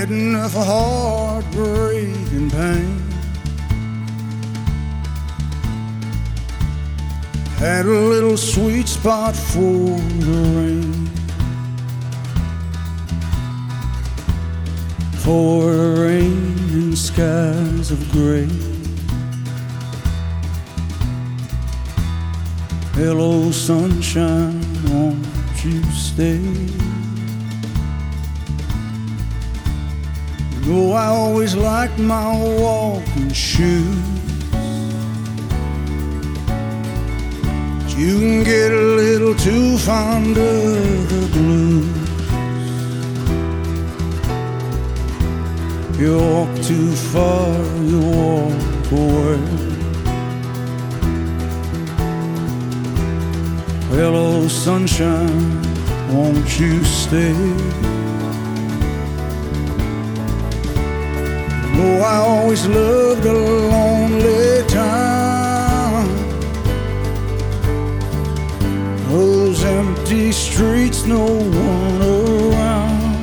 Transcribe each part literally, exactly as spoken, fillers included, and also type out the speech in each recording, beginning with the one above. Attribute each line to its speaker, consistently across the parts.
Speaker 1: Had enough heartbreak and pain. Had a little sweet spot for the rain, for the rain and skies of gray. Hello sunshine, won't you stay? You know I always liked my walking shoes. You can get a little too fond of the blues. You walk too far, you walk away. Hello sunshine, won't you stay? Oh, I always loved a lonely time. Those empty streets, no one around.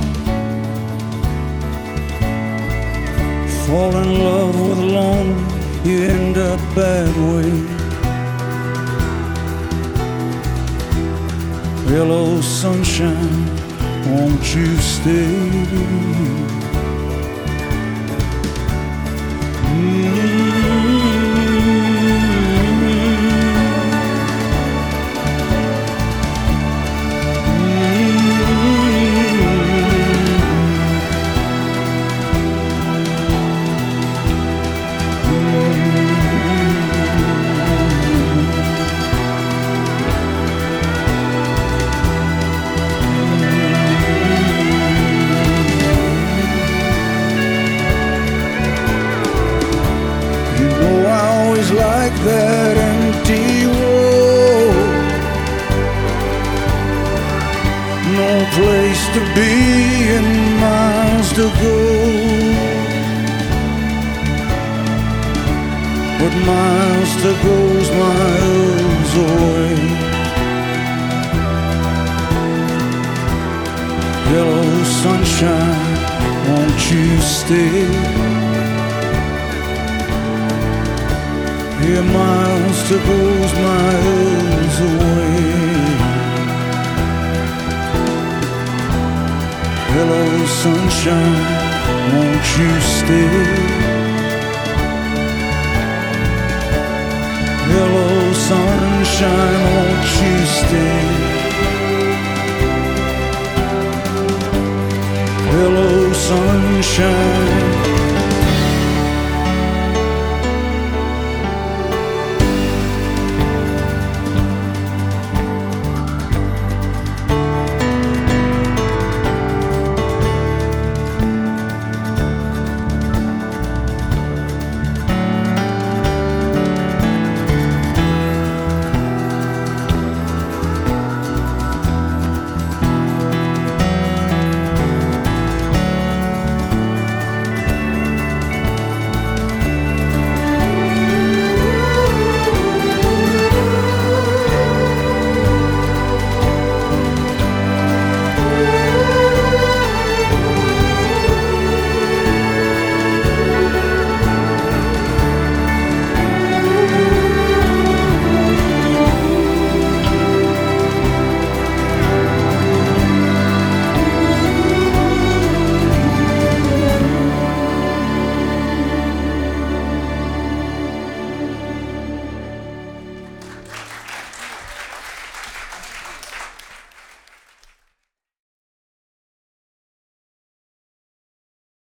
Speaker 1: Fall in love with lonely, you end up bad way. Hello sunshine, won't you stay? Like that empty road, no place to be and miles to go, but miles to go's miles away. Hello sunshine, won't you stay? Here miles to goes miles away. Hello sunshine, won't you stay? Hello sunshine, won't you stay? Hello sunshine.